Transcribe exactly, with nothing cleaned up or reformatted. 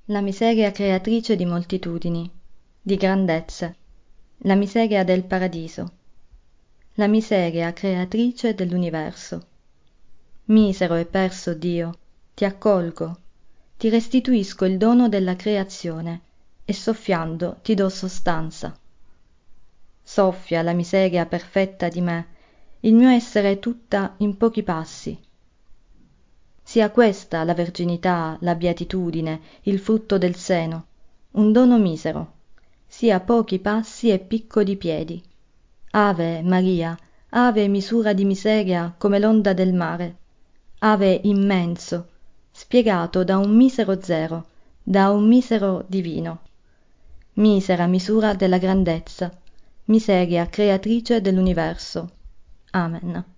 La miseria creatrice di moltitudini, di grandezze, la miseria del paradiso, la miseria creatrice dell'universo. Misero e perso Dio, ti accolgo, ti restituisco il dono della creazione e soffiando ti do sostanza. Soffia la miseria perfetta di me, il mio essere tutta in pochi passi. Sia questa la verginità, la beatitudine, il frutto del seno, un dono misero, sia pochi passi e piccoli piedi. Ave Maria, ave misura di miseria come l'onda del mare, ave immenso, spiegato da un misero zero, da un misero divino. Misera misura della grandezza, miseria creatrice dell'universo. Amen.